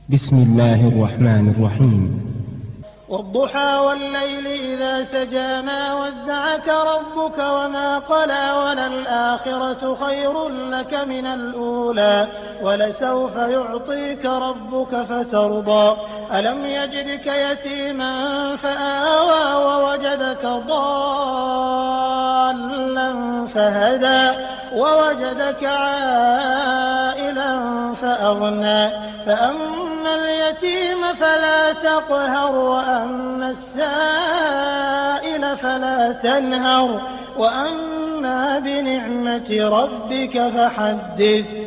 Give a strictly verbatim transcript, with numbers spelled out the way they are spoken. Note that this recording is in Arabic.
بسم الله الرحمن الرحيم. والضحى والليل إذا سجى ما ودعك ربك وما قلى وللآخرة خير لك من الأولى ولسوف يعطيك ربك فترضى ألم يجدك يتيما فآوى ووجدك ضالا فهدى ووجدك عائلا فأغنى فأما اليتيم فلا تقهر وأما السائل فلا تنهر وأما بنعمة ربك فحدث